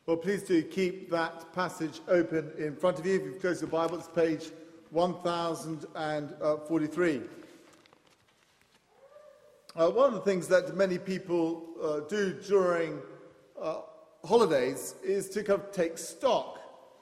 Well, please do keep that passage open in front of you. If you've closed your Bible, it's page 1043. One of the things that many people do during holidays is to kind of take stock.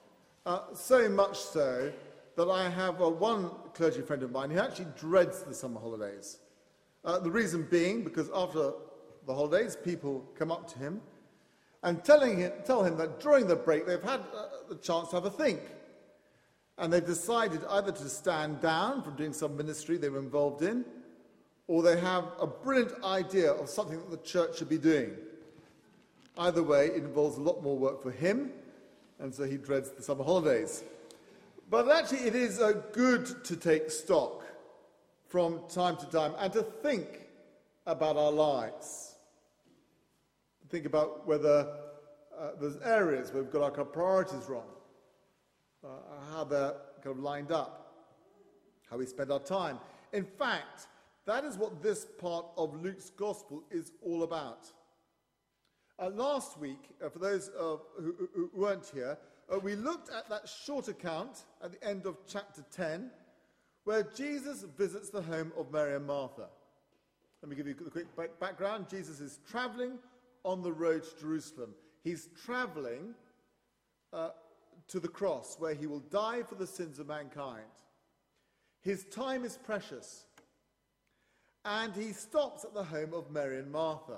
So much so that I have one clergy friend of mine who actually dreads the summer holidays. The reason being because after the holidays, people come up to him and tell him that during the break they've had the chance to have a think. And they've decided either to stand down from doing some ministry they were involved in, or they have a brilliant idea of something that the church should be doing. Either way, it involves a lot more work for him, and so he dreads the summer holidays. But actually it is good to take stock from time to time and to think about our lives. Think about whether there's areas where we've got our kind of priorities wrong, how they're kind of lined up, how we spend our time. In fact, that is what this part of Luke's Gospel is all about. Last week, for those who weren't here, we looked at that short account at the end of chapter 10, where Jesus visits the home of Mary and Martha. Let me give you a quick background. Jesus is traveling on the road to Jerusalem. He's traveling to the cross, where he will die for the sins of mankind. His time is precious. And he stops at the home of Mary and Martha.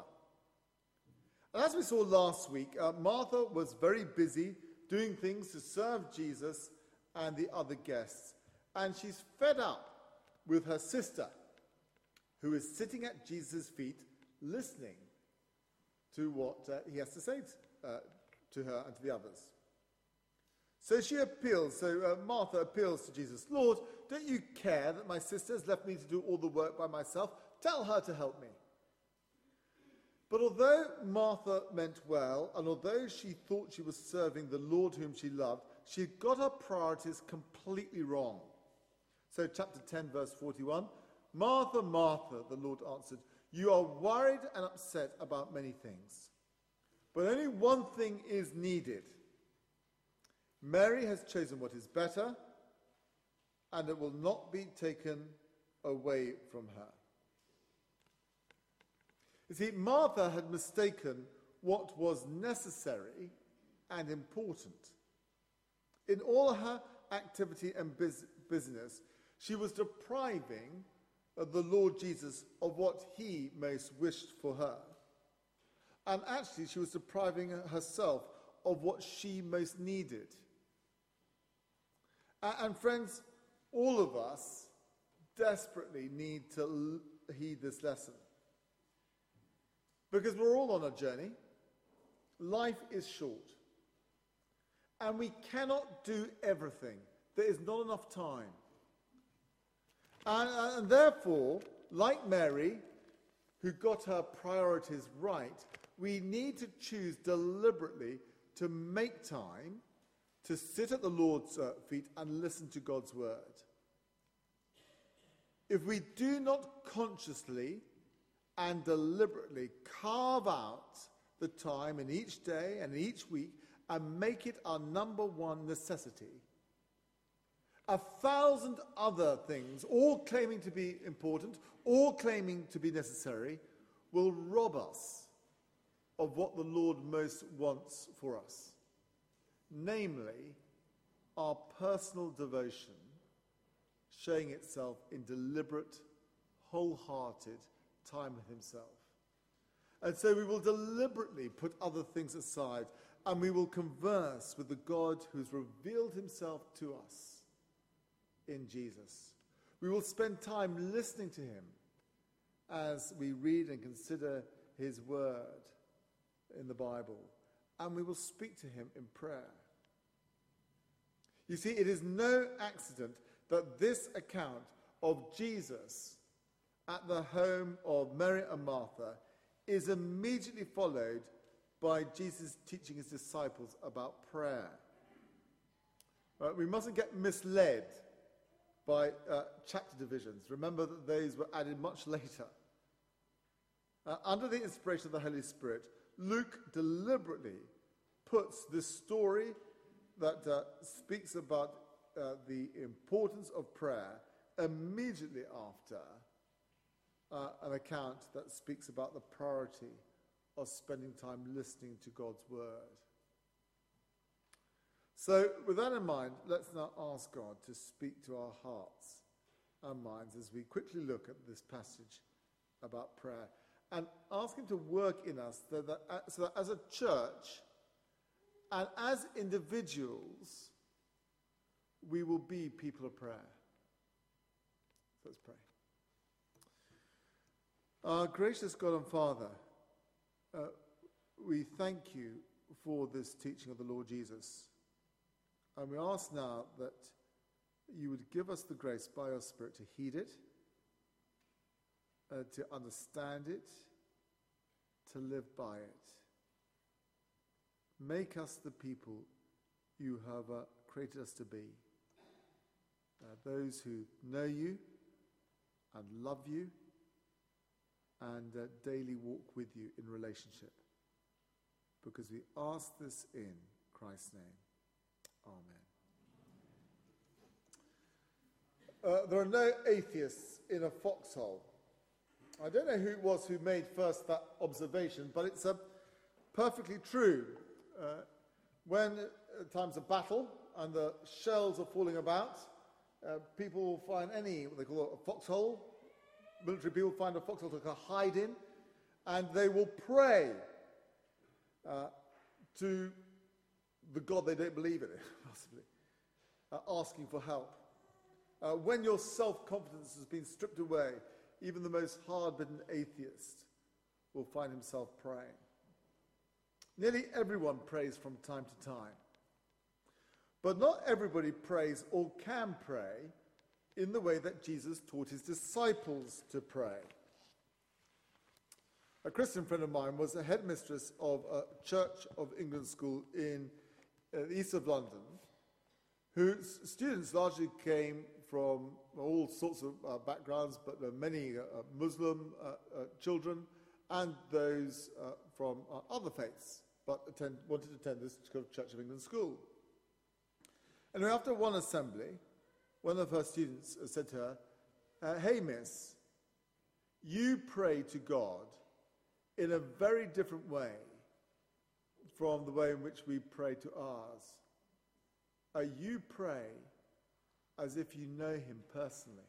And as we saw last week, Martha was very busy doing things to serve Jesus and the other guests. And she's fed up with her sister, who is sitting at Jesus' feet listening to what he has to say to her and to the others. So Martha appeals to Jesus. Lord, don't you care that my sister has left me to do all the work by myself? Tell her to help me. But although Martha meant well, and although she thought she was serving the Lord whom she loved, she had got her priorities completely wrong. So chapter 10, verse 41, Martha, Martha, the Lord answered, you are worried and upset about many things, but only one thing is needed. Mary has chosen what is better, and it will not be taken away from her. You see, Martha had mistaken what was necessary and important. In all her activity and business, she was depriving the Lord Jesus of what he most wished for her. And actually, she was depriving herself of what she most needed. And friends, all of us desperately need to heed this lesson. Because we're all on a journey. Life is short. And we cannot do everything. There is not enough time. And therefore, like Mary, who got her priorities right, we need to choose deliberately to make time to sit at the Lord's feet and listen to God's word. If we do not consciously and deliberately carve out the time in each day and in each week and make it our number one necessity, 1,000 other things, all claiming to be important, all claiming to be necessary, will rob us of what the Lord most wants for us. Namely, our personal devotion, showing itself in deliberate, wholehearted time with himself. And so we will deliberately put other things aside, and we will converse with the God who's revealed himself to us in Jesus. We will spend time listening to him as we read and consider his word in the Bible, and we will speak to him in prayer. You see, it is no accident that this account of Jesus at the home of Mary and Martha is immediately followed by Jesus teaching his disciples about prayer. We mustn't get misled by chapter divisions. Remember that those were added much later. Under the inspiration of the Holy Spirit, Luke deliberately puts this story that speaks about the importance of prayer immediately after an account that speaks about the priority of spending time listening to God's word. So, with that in mind, let's now ask God to speak to our hearts and minds as we quickly look at this passage about prayer, and ask him to work in us so that as a church and as individuals, we will be people of prayer. So let's pray. Our gracious God and Father, we thank you for this teaching of the Lord Jesus. And we ask now that you would give us the grace by your Spirit to heed it, to understand it, to live by it. Make us the people you have created us to be. Those who know you and love you and daily walk with you in relationship. Because we ask this in Christ's name. Amen. There are no atheists in a foxhole. I don't know who it was who made first that observation, but it's perfectly true. When times of battle and the shells are falling about, people will find what they call a foxhole. Military people find a foxhole to hide in, and they will pray to the God they don't believe in, possibly, asking for help. When your self-confidence has been stripped away, even the most hard-bitten atheist will find himself praying. Nearly everyone prays from time to time. But not everybody prays or can pray in the way that Jesus taught his disciples to pray. A Christian friend of mine was a headmistress of a Church of England school in the east of London, whose students largely came from all sorts of backgrounds, but many Muslim children and those from other faiths, but wanted to attend this Church of England school. And after one assembly, one of her students said to her, "Hey, miss, you pray to God in a very different way from the way in which we pray to ours. You pray as if you know him personally."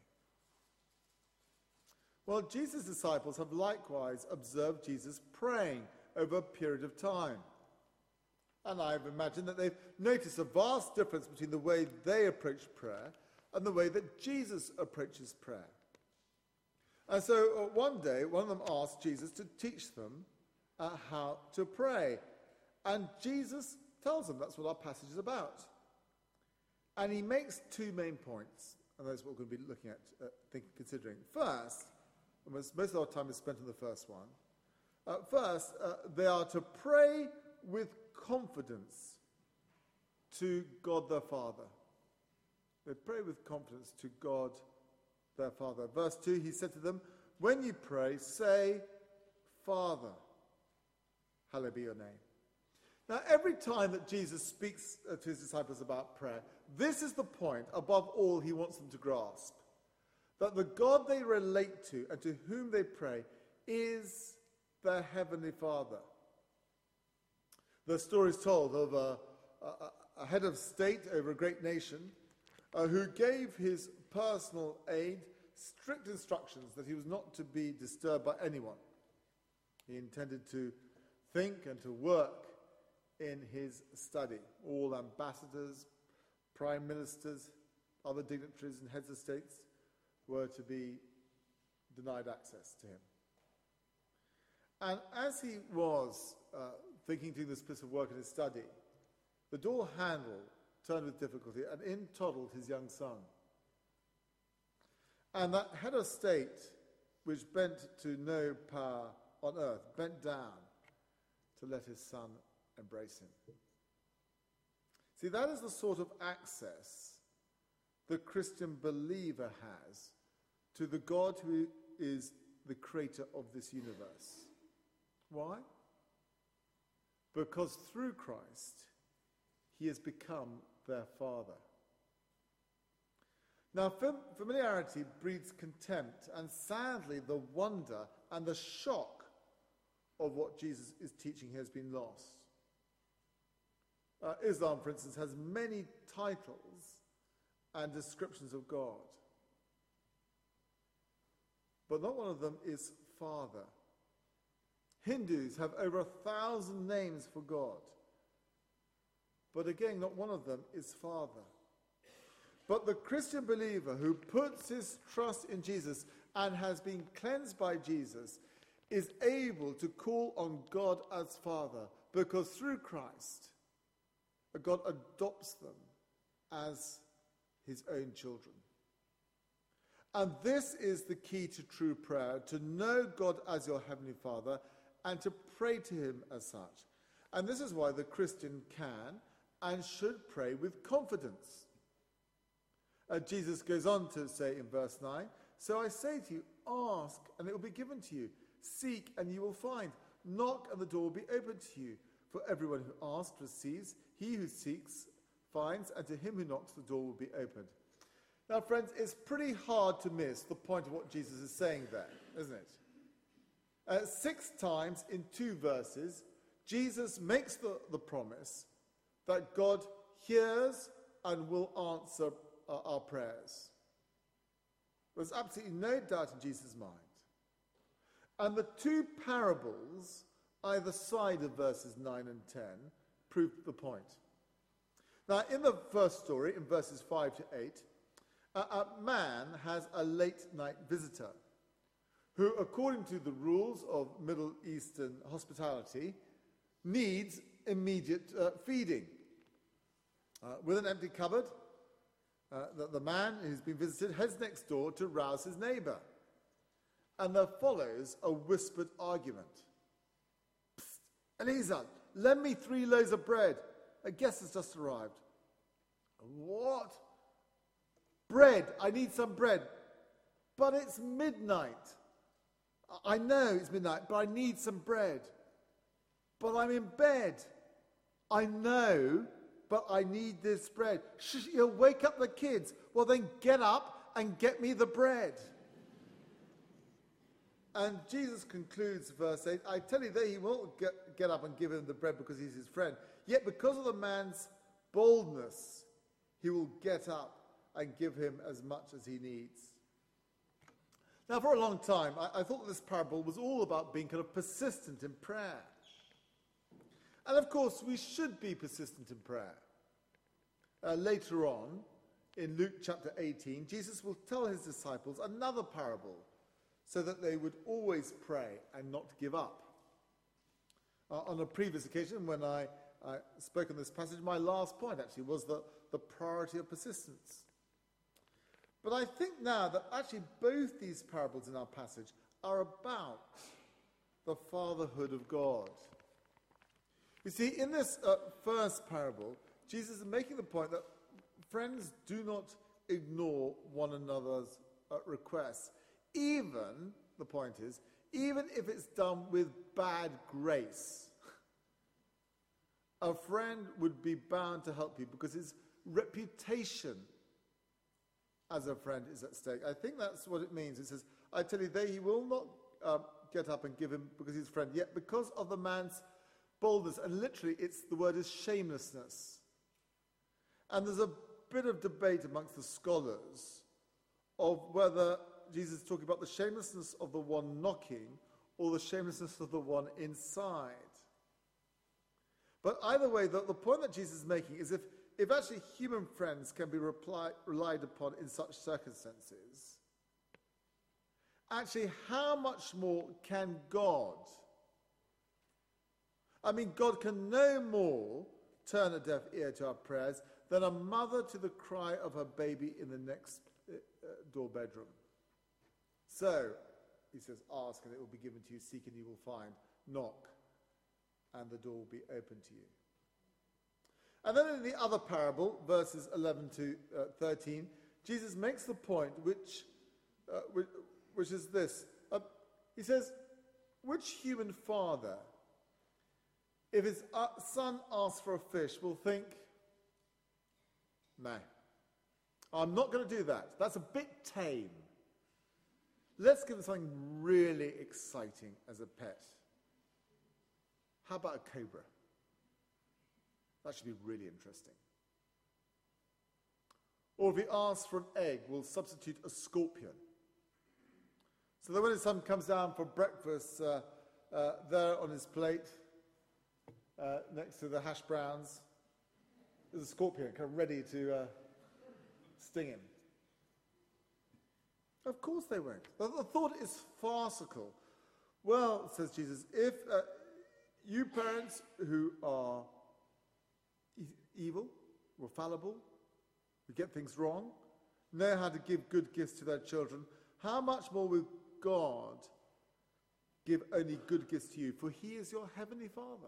Well, Jesus' disciples have likewise observed Jesus praying over a period of time. And I've imagined that they've noticed a vast difference between the way they approach prayer and the way that Jesus approaches prayer. And so one day, one of them asked Jesus to teach them how to pray. And Jesus tells them that's what our passage is about. And he makes two main points, and that's what we're going to be looking at, considering. First, most of our time is spent on the first one. First, they are to pray with confidence to God their Father. They pray with confidence to God their Father. Verse 2, he said to them, "When you pray, say, Father, hallowed be your name." Now, every time that Jesus speaks to his disciples about prayer, this is the point, above all, he wants them to grasp. That the God they relate to and to whom they pray is their Heavenly Father. The story is told of a head of state over a great nation who gave his personal aide strict instructions that he was not to be disturbed by anyone. He intended to think and to work in his study. All ambassadors, prime ministers, other dignitaries and heads of states were to be denied access to him. And as he was thinking, doing this piece of work in his study, the door handle turned with difficulty, and in toddled his young son. And that head of state, which bent to no power on earth, bent down to let his son embrace him. See, that is the sort of access the Christian believer has to the God who is the creator of this universe. Why? because through Christ he has become their Father. Now, familiarity breeds contempt and, sadly, the wonder and the shock of what Jesus is teaching has been lost. Islam, for instance, has many titles and descriptions of God, but not one of them is Father. Hindus have over 1,000 names for God, but again, not one of them is Father. But the Christian believer who puts his trust in Jesus and has been cleansed by Jesus is able to call on God as Father, because through Christ, God adopts them as his own children. And this is the key to true prayer, to know God as your Heavenly Father and to pray to him as such. And this is why the Christian can and should pray with confidence. Jesus goes on to say in verse 9, "So I say to you, ask, and it will be given to you. Seek, and you will find. Knock, and the door will be opened to you. For everyone who asks receives. He who seeks finds, and to him who knocks the door will be opened." Now, friends, it's pretty hard to miss the point of what Jesus is saying there, isn't it? 6 times in 2 verses, Jesus makes the promise that God hears and will answer our prayers. There's absolutely no doubt in Jesus' mind. And the 2 parables, either side of verses 9 and 10, prove the point. Now, in the first story, in verses 5 to 8, a man has a late-night visitor who, according to the rules of Middle Eastern hospitality, needs immediate feeding. With an empty cupboard, the man who's been visited heads next door to rouse his neighbour. And there follows a whispered argument. "Psst, Eliezer, lend me 3 loaves of bread. A guest has just arrived." "What? Bread? I need some bread." "But it's midnight." "I know it's midnight, but I need some bread." "But I'm in bed." "I know, but I need this bread." "Shh, you'll wake up the kids." "Well, then get up and get me the bread." And Jesus concludes verse 8, "I tell you that he won't get up and give him the bread because he's his friend. Yet because of the man's boldness, he will get up and give him as much as he needs." Now, for a long time, I thought that this parable was all about being kind of persistent in prayer. And of course, we should be persistent in prayer. Later on, in Luke chapter 18, Jesus will tell his disciples another parable so that they would always pray and not give up. On a previous occasion, when I spoke on this passage, my last point actually was the priority of persistence. But I think now that actually both these parables in our passage are about the fatherhood of God. You see, in this first parable, Jesus is making the point that friends do not ignore one another's requests. Even, the point is, even if it's done with bad grace. A friend would be bound to help you because his reputation as a friend is at stake. I think that's what it means. It says, "I tell you, he will not get up and give him because he's a friend, yet because of the man's boldness." And literally, the word is shamelessness. And there's a bit of debate amongst the scholars of whether Jesus is talking about the shamelessness of the one knocking or the shamelessness of the one inside. But either way, the point that Jesus is making is if actually human friends can be relied upon in such circumstances, actually how much more can God? I mean, God can no more turn a deaf ear to our prayers than a mother to the cry of her baby in the next door bedroom. So, he says, ask and it will be given to you, seek and you will find, knock and the door will be open to you. And then in the other parable, verses 11 to 13, Jesus makes the point which is this. He says, which human father, if his son asks for a fish, will think, no, I'm not going to do that. That's a bit tame. Let's give him something really exciting as a pet. How about a cobra? That should be really interesting. Or if he asks for an egg, we'll substitute a scorpion. So that when his son comes down for breakfast, there on his plate, next to the hash browns, there's a scorpion kind of ready to sting him. Of course they won't. The thought is farcical. Well, says Jesus, if you parents who are evil or fallible, who get things wrong, know how to give good gifts to their children, how much more will God give only good gifts to you? For he is your heavenly Father.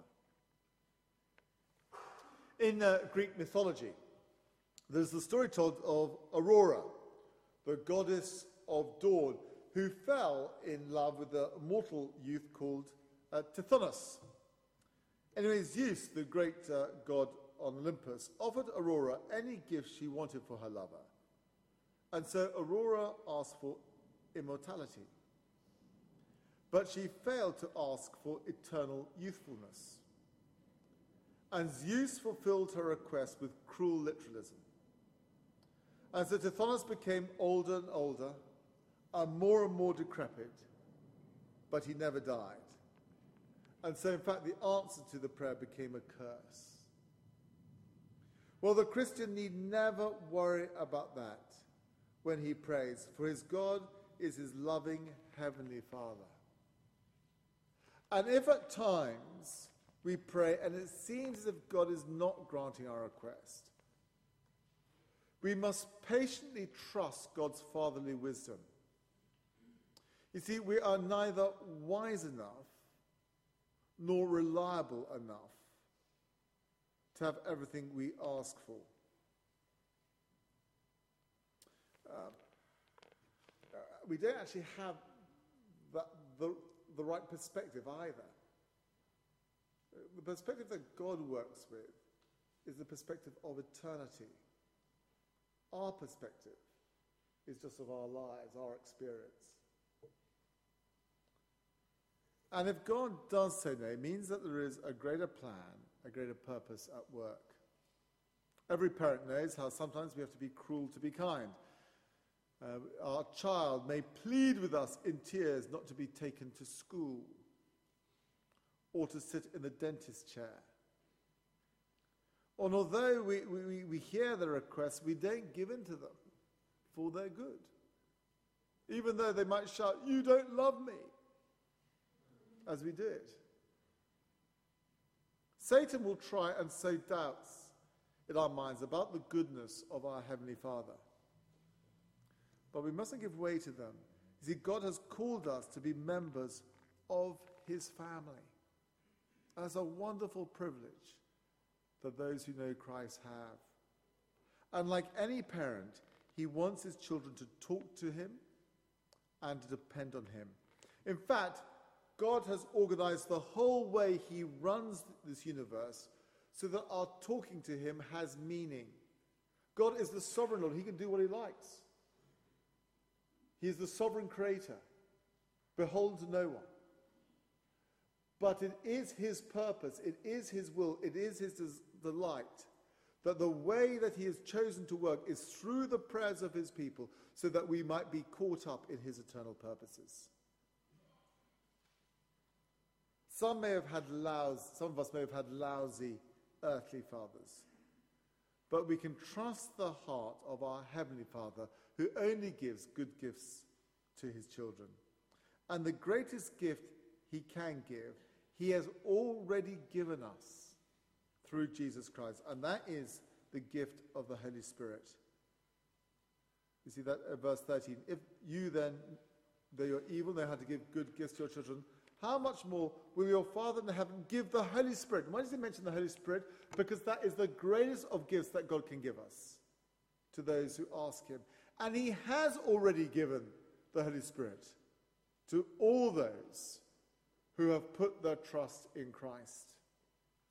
In Greek mythology, there's the story told of Aurora, the goddess of dawn, who fell in love with a mortal youth called Tithonus. Anyway, Zeus, the great god on Olympus, offered Aurora any gift she wanted for her lover. And so Aurora asked for immortality. But she failed to ask for eternal youthfulness. And Zeus fulfilled her request with cruel literalism. And so Tithonus became older and older, and more decrepit, but he never died. And so, in fact, the answer to the prayer became a curse. Well, the Christian need never worry about that when he prays, for his God is his loving heavenly Father. And if at times we pray and it seems as if God is not granting our request, we must patiently trust God's fatherly wisdom. You see, we are neither wise enough nor reliable enough to have everything we ask for. We don't actually have the right perspective either. The perspective that God works with is the perspective of eternity. Our perspective is just of our lives, our experience. And if God does say no, it means that there is a greater plan, a greater purpose at work. Every parent knows how sometimes we have to be cruel to be kind. Our child may plead with us in tears not to be taken to school or to sit in the dentist chair. And although we hear the requests, we don't give in to them for their good. Even though they might shout, "You don't love me," as we do it. Satan will try and sow doubts in our minds about the goodness of our Heavenly Father. But we mustn't give way to them. You see, God has called us to be members of his family. That's a wonderful privilege that those who know Christ have. And like any parent, he wants his children to talk to him and to depend on him. In fact, God has organized the whole way he runs this universe so that our talking to him has meaning. God is the sovereign Lord. He can do what he likes. He is the sovereign creator, beholden to no one. But it is his purpose, it is his will, it is his delight that the way that he has chosen to work is through the prayers of his people so that we might be caught up in his eternal purposes. Some of us may have had lousy earthly fathers. But we can trust the heart of our Heavenly Father who only gives good gifts to his children. And the greatest gift he can give, he has already given us through Jesus Christ. And that is the gift of the Holy Spirit. You see that in verse 13. If you then, though you're evil, know how to give good gifts to your children, how much more will your Father in heaven give the Holy Spirit? And why does he mention the Holy Spirit? Because that is the greatest of gifts that God can give us to those who ask him. And he has already given the Holy Spirit to all those who have put their trust in Christ.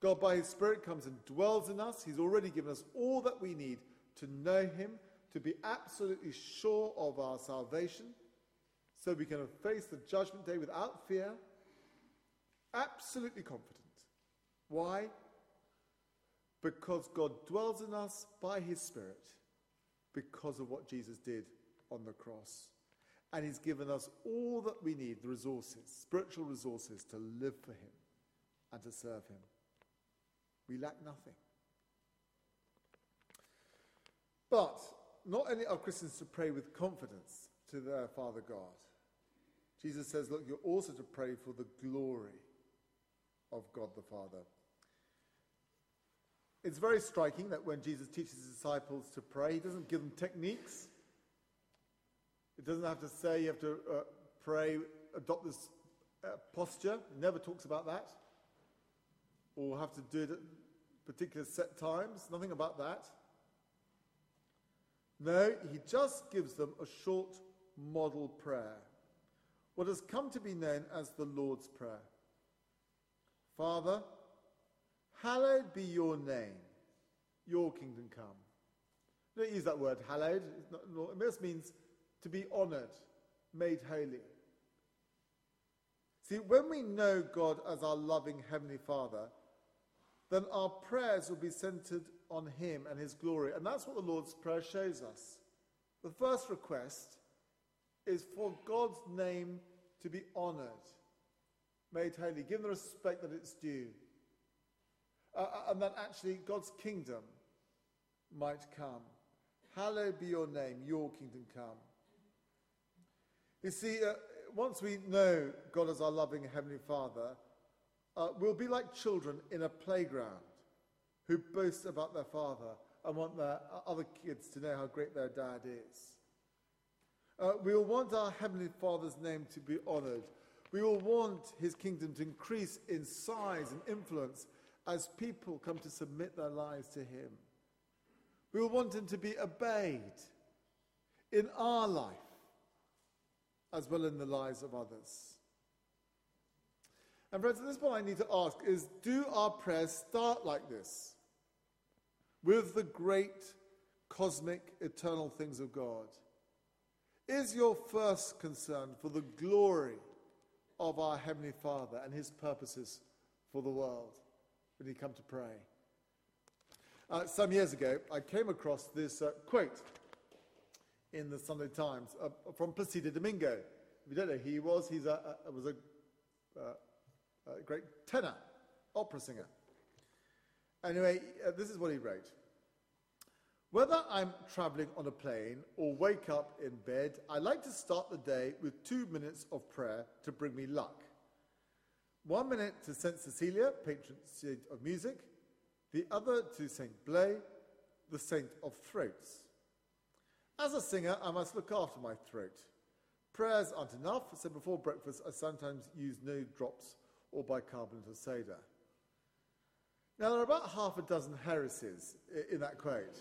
God, by his Spirit, comes and dwells in us. He's already given us all that we need to know him, to be absolutely sure of our salvation, so we can face the judgment day without fear, absolutely confident. Why? Because God dwells in us by his Spirit, because of what Jesus did on the cross. And he's given us all that we need, the resources, spiritual resources, to live for him and to serve him. We lack nothing. But not only are Christians to pray with confidence to their Father God, Jesus says, look, you're also to pray for the glory of God the Father. It's very striking that when Jesus teaches his disciples to pray, he doesn't give them techniques. It doesn't have to say you have to pray, adopt this posture. He never talks about that. Or have to do it at particular set times. Nothing about that. No, he just gives them a short model prayer. What has come to be known as the Lord's Prayer. Father, hallowed be your name. Your kingdom come. Don't use that word, hallowed. It just means to be honoured, made holy. See, when we know God as our loving Heavenly Father, then our prayers will be centred on him and his glory. And that's what the Lord's Prayer shows us. The first request is for God's name to be honoured, made holy, given the respect that it's due. And that actually God's kingdom might come. Hallowed be your name, your kingdom come. You see, once we know God as our loving Heavenly Father, we'll be like children in a playground who boast about their father and want their other kids to know how great their dad is. We will want our Heavenly Father's name to be honoured. We will want his kingdom to increase in size and influence as people come to submit their lives to him. We will want him to be obeyed in our life as well in the lives of others. And friends, at this point I need to ask is, do our prayers start like this? With the great, cosmic, eternal things of God? Is your first concern for the glory of our Heavenly Father and his purposes for the world when you come to pray? Some years ago, I came across this quote in the Sunday Times from Placido Domingo. If you don't know who he was, he was a great tenor, opera singer. Anyway, this is what he wrote. Whether I'm travelling on a plane or wake up in bed, I like to start the day with 2 minutes of prayer to bring me luck. 1 minute to St. Cecilia, patron saint of music, the other to St. Blais, the saint of throats. As a singer, I must look after my throat. Prayers aren't enough, so before breakfast I sometimes use no drops or bicarbonate of soda. Now, there are about half a dozen heresies in that quote.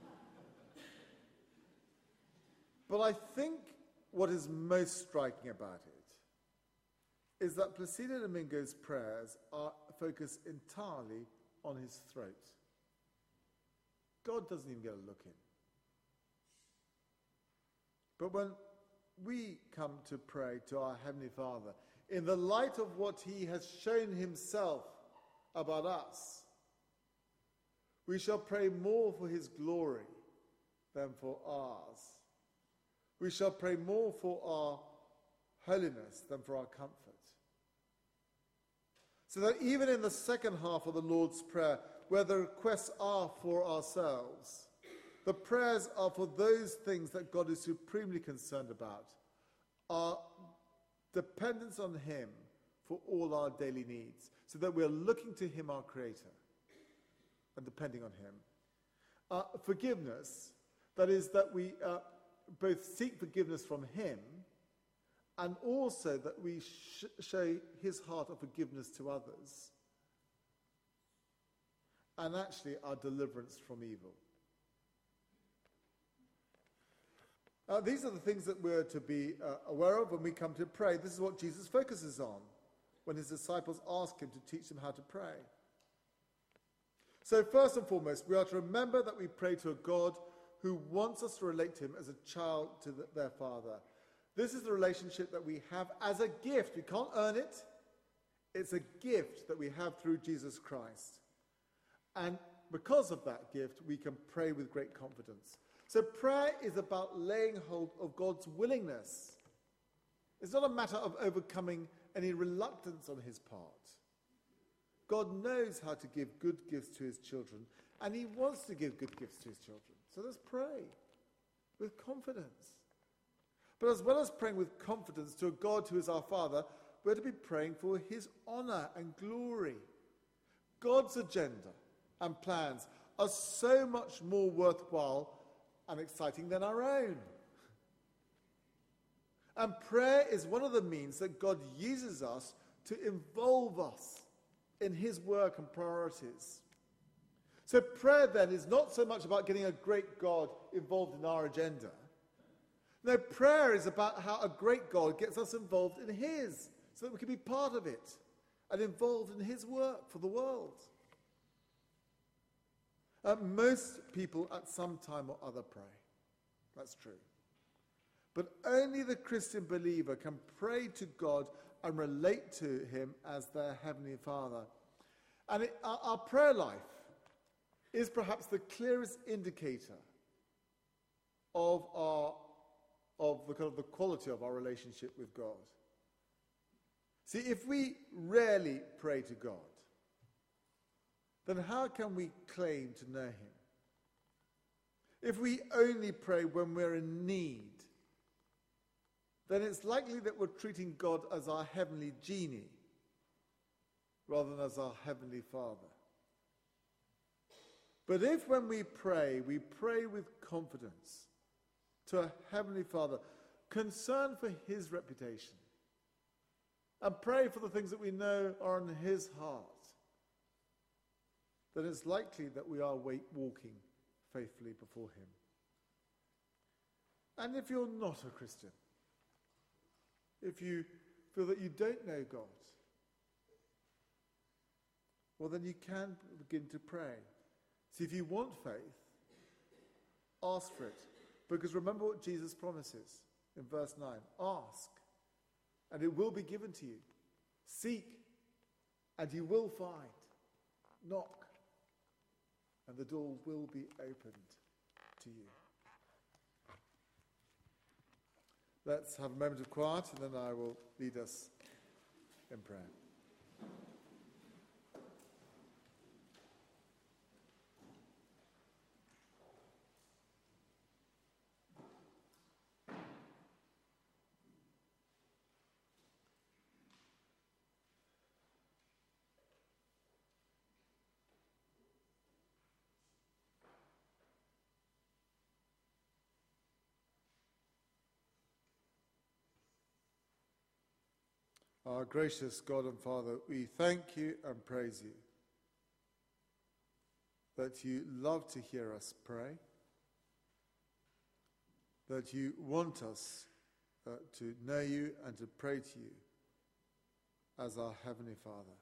But I think what is most striking about it is that Placido Domingo's prayers are focused entirely on his throat. God doesn't even get a look in. But when we come to pray to our Heavenly Father, in the light of what he has shown himself about us, we shall pray more for his glory than for ours. We shall pray more for our holiness than for our comfort. So that even in the second half of the Lord's Prayer, where the requests are for ourselves, the prayers are for those things that God is supremely concerned about, our dependence on him for all our daily needs, so that we're looking to him, our Creator, and depending on him. Forgiveness, that is, that we both seek forgiveness from him and also that we show his heart of forgiveness to others, and actually our deliverance from evil. These are the things that we're to be aware of when we come to pray. This is what Jesus focuses on when his disciples ask him to teach them how to pray. So first and foremost, we are to remember that we pray to a God who wants us to relate to him as a child to their Father. This is the relationship that we have as a gift. We can't earn it. It's a gift that we have through Jesus Christ. And because of that gift, we can pray with great confidence. So prayer is about laying hold of God's willingness. It's not a matter of overcoming any reluctance on his part. God knows how to give good gifts to his children, and he wants to give good gifts to his children. So let's pray with confidence. But as well as praying with confidence to a God who is our Father, we're to be praying for his honor and glory. God's agenda and plans are so much more worthwhile and exciting than our own. And prayer is one of the means that God uses us to involve us in his work and priorities. So prayer then is not so much about getting a great God involved in our agenda. No, prayer is about how a great God gets us involved in his, so that we can be part of it and involved in his work for the world. Most people at some time or other pray. That's true. But only the Christian believer can pray to God and relate to him as their Heavenly Father. And our prayer life is perhaps the clearest indicator of the quality of our relationship with God. See, if we rarely pray to God, then how can we claim to know him? If we only pray when we're in need, then it's likely that we're treating God as our heavenly genie rather than as our heavenly Father. But if when we pray with confidence to a heavenly Father, concerned for his reputation, and pray for the things that we know are in his heart, then it's likely that we are walking faithfully before him. And if you're not a Christian, if you feel that you don't know God, well, then you can begin to pray. See, if you want faith, ask for it. Because remember what Jesus promises in verse 9. Ask, and it will be given to you. Seek, and you will find. Knock, and the door will be opened to you. Let's have a moment of quiet, and then I will lead us in prayer. Our gracious God and Father, we thank you and praise you that you love to hear us pray, that you want us to know you and to pray to you as our Heavenly Father.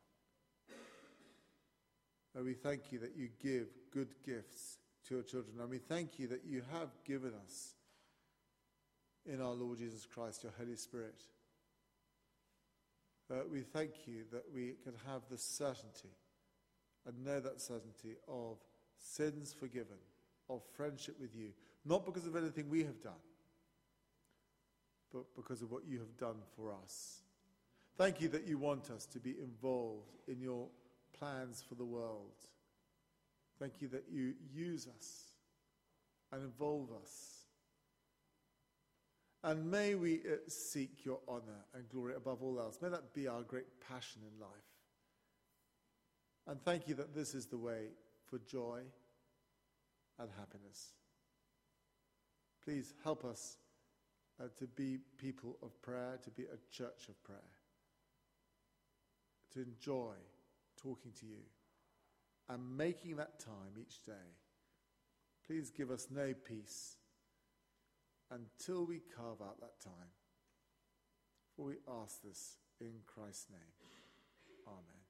And we thank you that you give good gifts to your children, and we thank you that you have given us in our Lord Jesus Christ your Holy Spirit. We thank you that we can have the certainty and know that certainty of sins forgiven, of friendship with you, not because of anything we have done, but because of what you have done for us. Thank you that you want us to be involved in your plans for the world. Thank you that you use us and involve us. And may we seek your honor and glory above all else. May that be our great passion in life. And thank you that this is the way for joy and happiness. Please help us to be people of prayer, to be a church of prayer, to enjoy talking to you and making that time each day. Please give us no peace until we carve out that time. For we ask this in Christ's name. Amen.